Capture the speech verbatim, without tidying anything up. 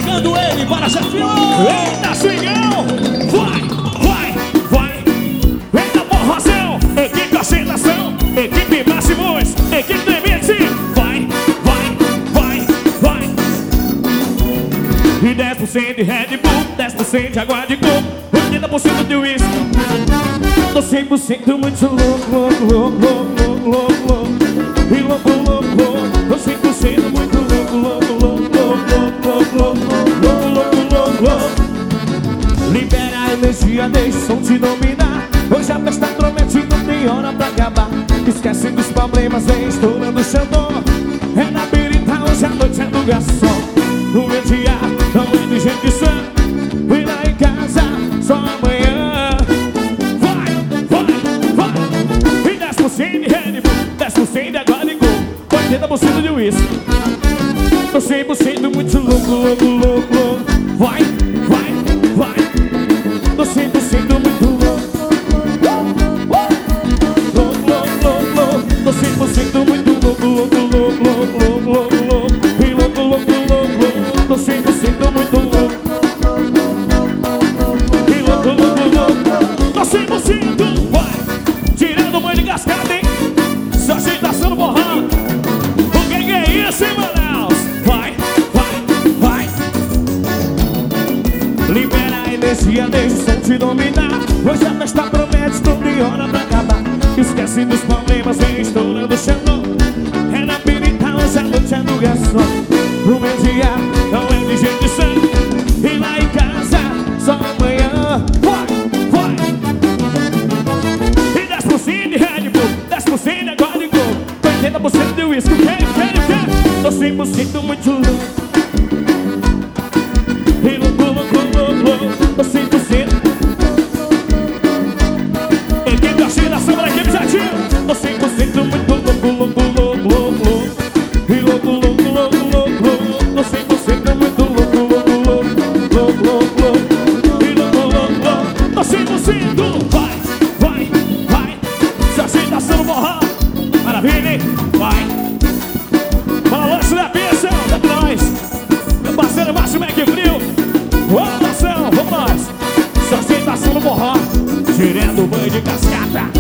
chegando ele, bora chefinho! Eita, swingão! Vai, vai, vai! Eita, porrazão! Equipe Aceitação, equipe Máximos, equipe Limite! Vai, vai, vai, vai! E dez por cento de Red Bull, dez por cento de água de coco, oitenta por cento de uísque. Tô cem por cento muito louco, louco, louco, louco, louco, louco. E louco, louco, louco. Tô cem por cento muito louco, louco, louco, louco, louco, louco, louco, louco, louco. Libera a energia, deixa o som te dominar. Hoje a festa promete, não tem hora pra acabar. Esquece dos problemas, vem estourando o xandó. É na birita, hoje a noite é do garçom. No meu dia, não é de gente sã. Vem lá em casa, só amanhã. Vai, vai, vai. E dez por cento de Red Bull, dez por cento de água de coco, oitenta por cento de uísque. Tô cem por cento muito louco, louco, louco, louco. Vai, vai, vai. Tô cem por cento muito louco. Louco, louco, louco, louco. Tô cem por cento muito louco, louco, louco, louco, louco, louco, louco. E louco, louco, louco, louco. Tô cem por cento muito louco. E louco, louco, louco. Tô cem por cento, vai. Tirando o banho de cascada, hein? Só agitação no borrão. O que que é isso, hein, Manaus? Vai, vai, vai. Libera a energia, deixa o som te dominar. Hoje a festa promete, não tem hora pra acabar. Esquece dos problemas, vem estourando o xandão. É na pirita, hoje a noite é do garçom. O meu dia não é de gente sã. E lá em casa, só amanhã. Vai, vai. E dez por cento de Red Bull, dez por cento de água de coco, oitenta por cento de uísque. Quem, quem, quem? Tô cem por cento muito louco. E louco, louco, louco, louco. Tô cem por cento. Equipe Aceitação da equipe Jatinho. Tô cem por cento muito louco, louco, louco, louco, louco. E louco, louco, louco, louco, louco. Tô cem por cento muito louco, louco, louco, louco, louco, louco. E louco, louco, louco. Tô cem por cento. Vai, vai, vai. Se Aceitação no borrão. Maravilha, hein? Vai. Balanço da pista, é pra nós. Meu parceiro Márcio Mac Frio. Ô, nação, vamos nós. Se Aceitação no borrão. Tirando o banho de cascata.